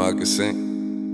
I can sing.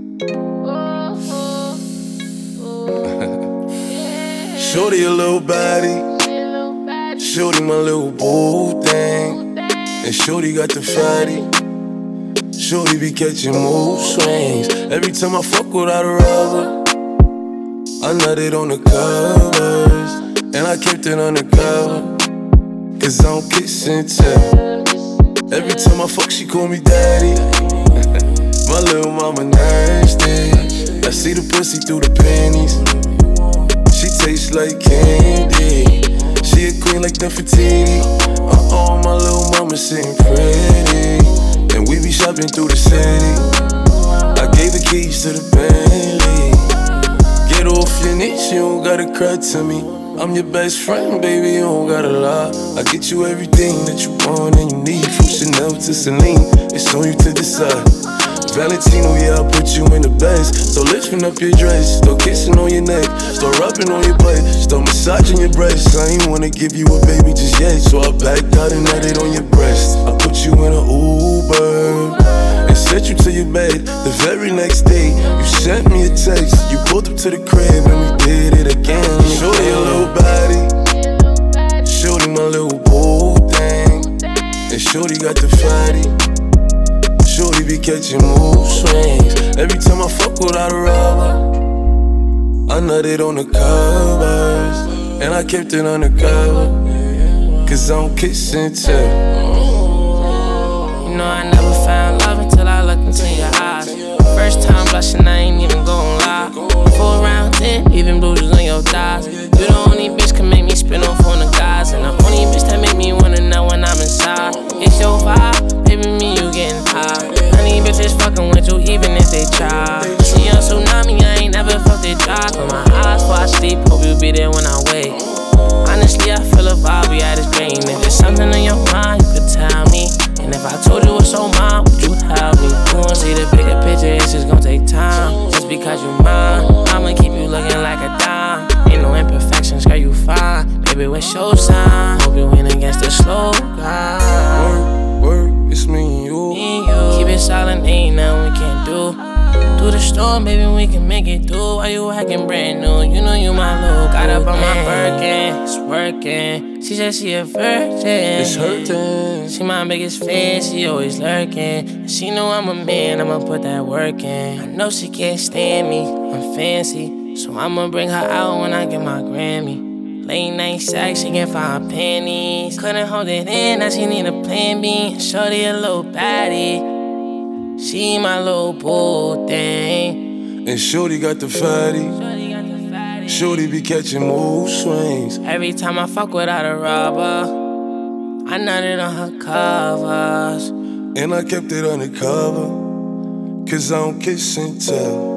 Shorty a little body, shorty my little boo thing, and shorty got the fatty. Shorty be catching mood swings. Every time I fuck without a rubber, I nutted on the covers, and I kept it undercover, cause I don't kiss and tell. Every time I fuck, she call me daddy. My little mama nasty. I see the pussy through the panties. She tastes like candy. She a queen like Nefertiti. My little mama sitting pretty, and we be shopping through the city. I gave the keys to the Bentley. Get off your knees, you don't gotta cry to me. I'm your best friend, baby, you don't gotta lie. I get you everything that you want and you need. From Chanel to Celine, it's on you to decide. Valentino, yeah, I'll put you in the best. So lifting up your dress, start kissing on your neck, start rubbing on your butt, start massaging your breasts. I ain't wanna give you a baby just yet, so I backed out and nutted on your breast. I put you in an Uber and sent you to your bed. The very next day, you sent me a text. You pulled up to the crib and we did it again. Shorty a little body, shorty my little boo thing, and shorty got the fatty. Shorty be catching mood swings. Every time I fuck without a rubber, I nutted on the covers, and I kept it undercover, cause I don't kiss and tell. You know I never found love until I looked into your eyes. First time blushing, I ain't even gon' lie. 4 round 10, even bruises on your thighs. You the only bitch can make me spin off on the guys, and the only bitch that make me wanna know when I'm inside. It's your vibe, baby, me you getting high. Honey bitches fucking with you even if they try. See a tsunami, I ain't never felt it dry. Close my eyes before I sleep, hope you be there when I wake. Honestly, I feel a vibe, we had this dream. If there's something in your mind, you could tell me. And if I told you it's so mine, would you help me? You won't see the bigger picture, it's just gon' take time. Just because you mine, I'ma keep you looking like a dime. Ain't no imperfections, girl, you fine. Baby, what's your sign? Hope you win against the slow guy. Work, it's me and you. Keep it silent, ain't nothing we can't do. Through the storm, baby, we can make it through. Why you acting brand new? You know you my little. Got up on my Birkin, it's working. She said she a virgin. It's hurting. She my biggest fan, she always lurking. And she know I'm a man, I'ma put that work in. I know she can't stand me, I'm fancy, so I'ma bring her out when I get my Grammy. Late night sex, she can't find panties. Couldn't hold it in, now she need a plan B. Shorty a little baddie, she my little boo thing, and shorty got the fatty. Shorty be catching mood swings. Every time I fuck without a rubber, I nutted on her covers, and I kept it undercover, cause I don't kiss and tell.